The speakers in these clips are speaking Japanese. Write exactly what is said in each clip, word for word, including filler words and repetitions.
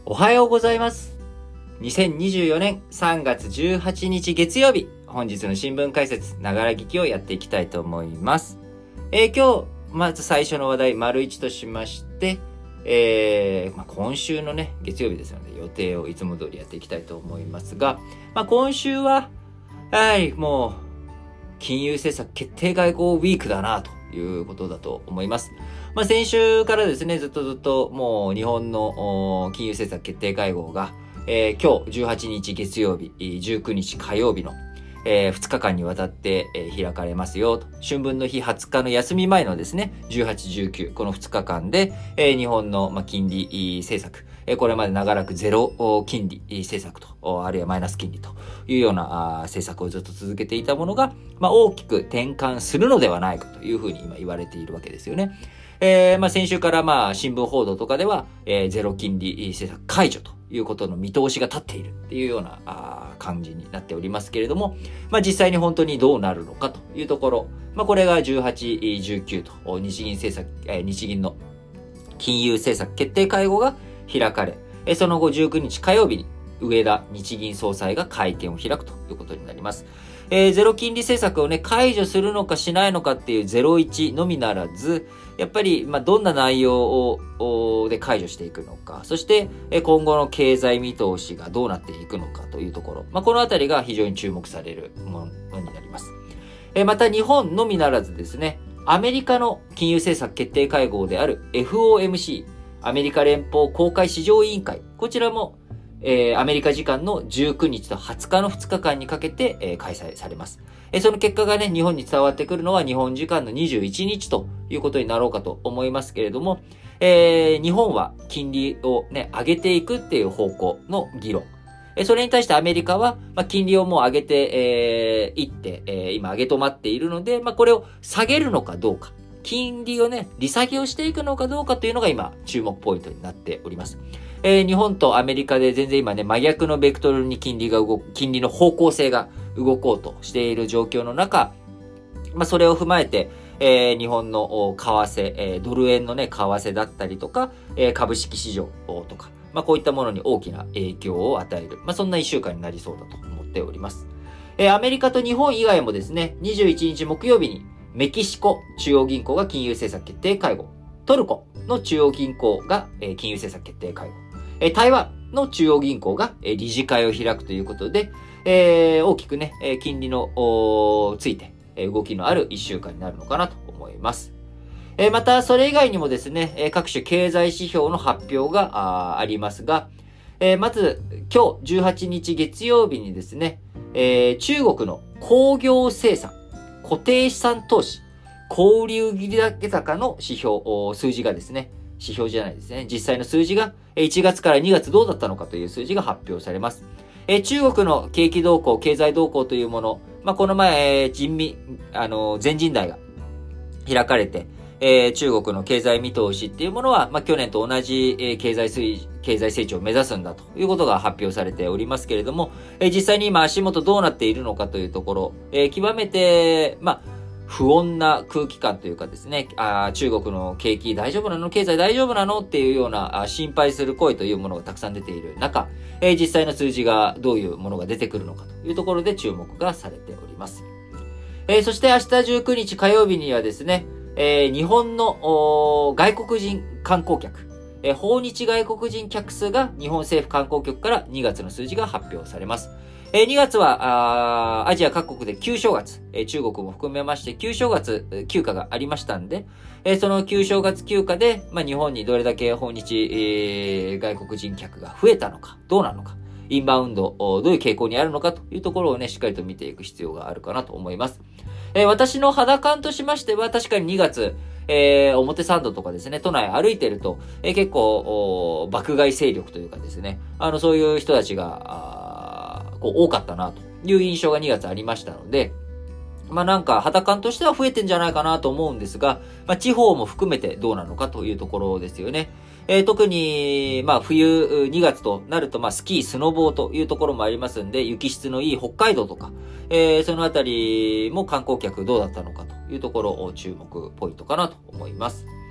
おはようございます。にせんにじゅうよねんさんがつじゅうはちにち月曜日、本日の新聞解説、ながら聞きをやっていきたいと思います。えー、今日、まず最初の話題、丸一としまして、えーまあ、今週のね、月曜日ですので、予定をいつも通りやっていきたいと思いますが、まあ、今週は、はい、もう、金融政策決定外交ウィークだな、ということだと思います。まあ、先週からですね、ずっとずっともう日本の金融政策決定会合が、えー、今日じゅうはちにち月曜日、じゅうくにち火曜日の、えー、ふつかかんにわたって、えー、開かれますよと。春分の日はつかの休み前のですね、じゅうはち、じゅうく、このふつかかんで、えー、日本の、まあ、金利政策、えー、これまで長らくゼロ金利政策と、あるいはマイナス金利というようなあ政策をずっと続けていたものが、まあ、大きく転換するのではないかというふうに今言われているわけですよね。えー、まあ先週からまあ新聞報道とかでは、えー、ゼロ金利政策解除ということの見通しが立っているっていうようなあ感じになっておりますけれども、まあ実際に本当にどうなるのかというところ、まあこれがじゅうはち、じゅうくと日銀政策、えー、日銀の金融政策決定会合が開かれ、えー、その後じゅうくにち火曜日に植田日銀総裁が会見を開くということになります。えー、ゼロ金利政策をね、解除するのかしないのかっていうゼロイチのみならず、やっぱり、まあ、どんな内容を、で解除していくのか、そして、今後の経済見通しがどうなっていくのかというところ、まあ、このあたりが非常に注目されるものになります。えー、また日本のみならずですね、アメリカの金融政策決定会合である エフオーエムシー、アメリカ連邦公開市場委員会、こちらもえー、アメリカ時間のじゅうくにちとはつかのふつかかんにかけて、えー、開催されます。えー、その結果がね、日本に伝わってくるのは日本時間のにじゅういちにちということになろうかと思いますけれども、えー、日本は金利をね、上げていくっていう方向の議論。えー、それに対してアメリカは、まあ、金利をもう上げて、えー、いって、えー、今上げ止まっているので、まあ、これを下げるのかどうか。金利をね、利下げをしていくのかどうかというのが今、注目ポイントになっております。えー、日本とアメリカで全然今ね、真逆のベクトルに金利が動く、金利の方向性が動こうとしている状況の中、まあ、それを踏まえて、えー、日本の為替、えー、ドル円のね、為替だったりとか、えー、株式市場とか、まあ、こういったものに大きな影響を与える、まあ、そんな一週間になりそうだと思っております。えー、アメリカと日本以外もですね、にじゅういちにち木曜日に、メキシコ中央銀行が金融政策決定会合、トルコの中央銀行が金融政策決定会合、台湾の中央銀行が理事会を開くということで、えー、大きくね、金利のついて動きのある一週間になるのかなと思います。また、それ以外にもですね、各種経済指標の発表がありますが、まず、今日じゅうはちにち月曜日にですね、中国の工業生産、固定資産投資、小売売上高の指標、数字がですね、指標じゃないですね。実際の数字がいちがつからにがつどうだったのかという数字が発表されます。え中国の景気動向、経済動向というもの、まあ、この前、人民、あの、全人代が開かれて、えー、中国の経済見通しっていうものは、まあ、去年と同じ、えー、経済水、経済成長を目指すんだということが発表されておりますけれども、えー、実際に今足元どうなっているのかというところ、えー、極めて、まあ、不穏な空気感というかですね、あ中国の景気大丈夫なの経済大丈夫なのっていうようなあ心配する声というものがたくさん出ている中、えー、実際の数字がどういうものが出てくるのかというところで注目がされております。えー、そして明日じゅうくにち火曜日にはですね、えー、日本の外国人観光客、えー、訪日外国人客数が日本政府観光局からにがつの数字が発表されます。えー、にがつはアジア各国で旧正月、えー、中国も含めまして旧正月休暇がありましたんで、えー、その旧正月休暇で、まあ、日本にどれだけ訪日、えー、外国人客が増えたのか、どうなのか、インバウンド、どういう傾向にあるのかというところをね、しっかりと見ていく必要があるかなと思います。えー、私の肌感としましては、確かににがつ、えー、表参道とかですね、都内歩いてると、えー、結構、爆買い勢力というかですね、あの、そういう人たちが、こう、多かったな、という印象がにがつありましたので、まあなんか、肌感としては増えてんじゃないかなと思うんですが、まあ地方も含めてどうなのかというところですよね。えー、特に、まあ冬にがつとなると、まあスキー、スノボーというところもありますんで、雪質のいい北海道とか、えー、そのあたりも観光客どうだったのかというところを注目ポイントかなと思います。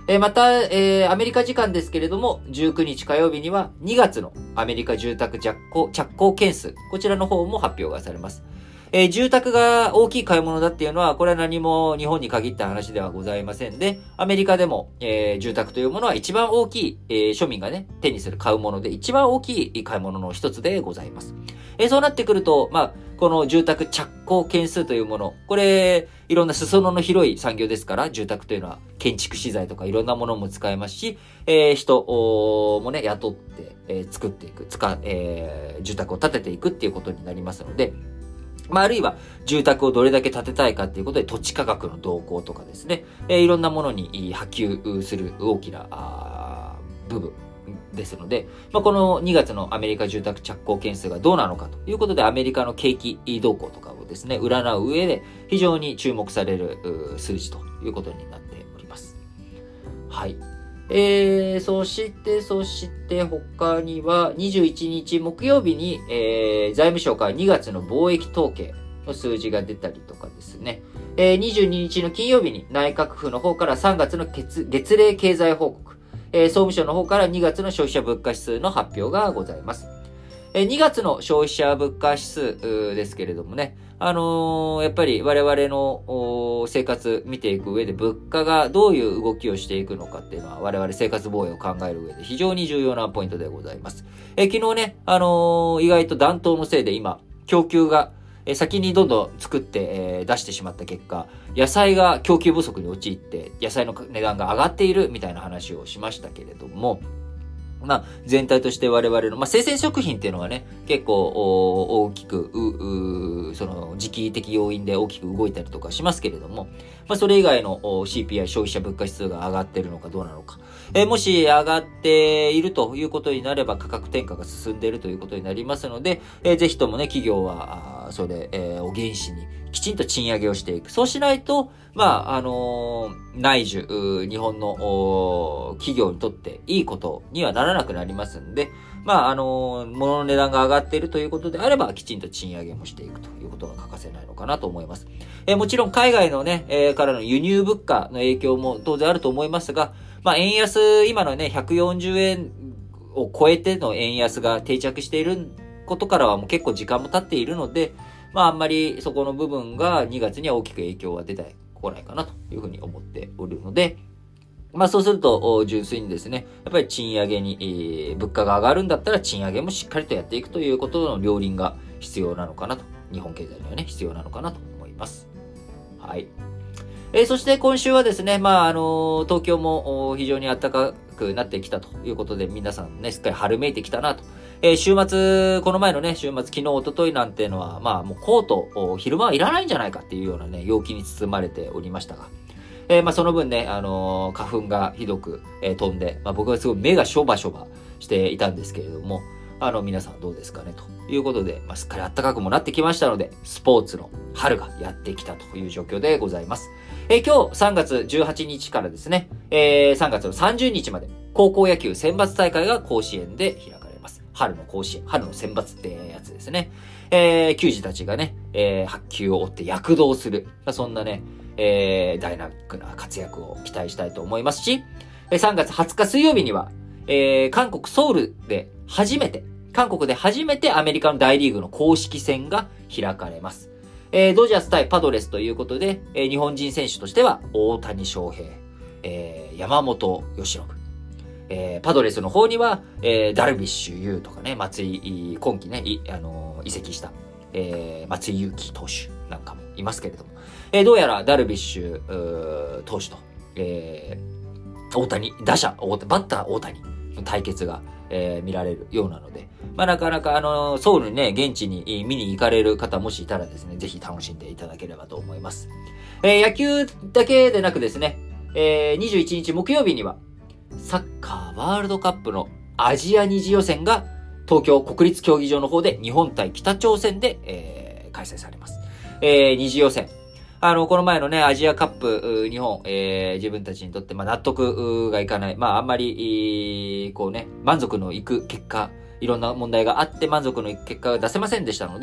えー、また、えー、アメリカ時間ですけれども、じゅうくにち火曜日にはにがつのアメリカ住宅着工、着工件数、こちらの方も発表がされます。えー、住宅が大きい買い物だっていうのは、これは何も日本に限った話ではございませんで、アメリカでも、えー、住宅というものは一番大きい、えー、庶民がね、手にする買うもので一番大きい買い物の一つでございます。えー、そうなってくると、まあ、この住宅着工件数というもの、これ、いろんな裾野の広い産業ですから、住宅というのは建築資材とかいろんなものも使えますし、えー、人もね、雇って、えー、作っていく、使、えー、住宅を建てていくっていうことになりますので、まあ、あるいは、住宅をどれだけ建てたいかっていうことで、土地価格の動向とかですね、えー、いろんなものに波及する大きな、部分ですので、まあ、このにがつのアメリカ住宅着工件数がどうなのかということで、アメリカの景気動向とかをですね、占う上で非常に注目される数字ということになっております。はい。えー、そして、そして他にはにじゅういちにち木曜日に、えー、財務省からにがつの貿易統計の数字が出たりとかですね、えー、にじゅうににちの金曜日に内閣府の方からさんがつの月、月例経済報告、えー、総務省の方からにがつの消費者物価指数の発表がございます。えー、にがつの消費者物価指数ですけれどもね、あのー、やっぱり我々の生活見ていく上で物価がどういう動きをしていくのかっていうのは我々生活防衛を考える上で非常に重要なポイントでございます。えー、昨日ね、あのー、意外と暖冬のせいで今、供給がえ先にどんどん作って、えー、出してしまった結果、野菜が供給不足に陥って、野菜の値段が上がっているみたいな話をしましたけれども、まあ、全体として我々の、まあ、生鮮食品っていうのはね、結構大きく、う、う、その時期的要因で大きく動いたりとかしますけれども、まあ、それ以外の シーピーアイ 消費者物価指数が上がっているのかどうなのか。えー、もし上がっているということになれば価格転嫁が進んでいるということになりますので、えー、ぜひともね、企業は、それ、えー、を原資にきちんと賃上げをしていく。そうしないと、まあ、あのー、内需、日本の企業にとっていいことにはならなくなりますんで、まあ、あのー、物の値段が上がっているということであれば、きちんと賃上げもしていくということが欠かせないのかなと思います。えー、もちろん海外のね、えー、からの輸入物価の影響も当然あると思いますが、まあ、円安、今のね、ひゃくよんじゅうえんを超えての円安が定着していることからはもう結構時間も経っているので、まああんまりそこの部分がにがつには大きく影響は出てこないかなというふうに思っておるので、まあそうすると純粋にですね、やっぱり賃上げに、えー、物価が上がるんだったら賃上げもしっかりとやっていくということの両輪が必要なのかなと、日本経済にはね、必要なのかなと思います。はい。えー、そして今週はですね、まああのー、東京も非常に暖かくなってきたということで、皆さんね、すっかり春めいてきたなと。えー、週末、この前のね、週末、昨日、一昨日なんていうのは、まあ、もうコート、昼間はいらないんじゃないかっていうようなね、陽気に包まれておりましたが、えー、まあ、その分ね、あのー、花粉がひどく、えー、飛んで、まあ、僕はすごい目がしょばしょばしていたんですけれども、あの、皆さんどうですかね、ということで、まあ、すっかり暖かくもなってきましたので、スポーツの春がやってきたという状況でございます。えー、今日さんがつじゅうはちにちからですね、えー、さんがつのさんじゅうにちまで、高校野球選抜大会が甲子園で開かれます。春の甲子園、春の選抜ってやつですね。えー、球児たちがね、えー、白球を追って躍動する。そんなね、えー、ダイナミックな活躍を期待したいと思いますし、さんがつはつか水曜日には、えー、韓国ソウルで初めて、韓国で初めてアメリカの大リーグの公式戦が開かれます。えー、ドジャース対パドレスということで、えー、日本人選手としては大谷翔平、えー、山本由伸、えー、パドレスの方には、えー、ダルビッシュ有とかね、松井、今季ね、あのー、移籍した、えー、松井裕樹投手なんかもいますけれども、えー、どうやらダルビッシュ投手と、えー、大谷、打者、バッター大谷の対決が、えー、見られるようなので、まあなかなかあのー、ソウルにね、現地に見に行かれる方もしいたらですね、ぜひ楽しんでいただければと思います。えー、野球だけでなくですね、えー、にじゅういちにち木曜日には、サッカーワールドカップのアジア二次予選が東京国立競技場の方で日本対北朝鮮で、えー、開催されます。えー、二次予選。あの、この前のね、アジアカップ、日本、えー、自分たちにとって、まあ、納得がいかない。まあ、あんまり、こうね、満足のいく結果、いろんな問題があって満足のいく結果が出せませんでしたので、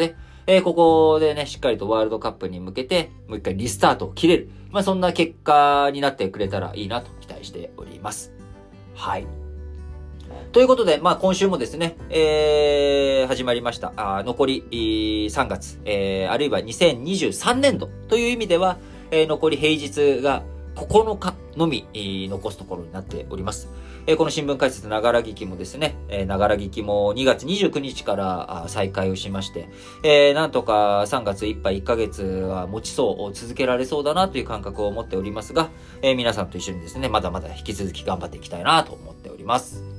えー、ここでね、しっかりとワールドカップに向けて、もう一回リスタートを切れる。まあ、そんな結果になってくれたらいいなと期待しております。はい。ということで、まあ今週もですね、えー、始まりました。あ残りさんがつ、えー、あるいはにせんにじゅうさんねんどという意味では、えー、残り平日がここのかのみ、えー、残すところになっております。えー、この新聞解説ながら聞きもですね、えー、ながら聞きもにがつにじゅうくにちから再開をしまして、えー、なんとかさんがついっぱいいっかげつは持ちそう、続けられそうだなという感覚を持っておりますが、えー、皆さんと一緒にですね、まだまだ引き続き頑張っていきたいなと思っております。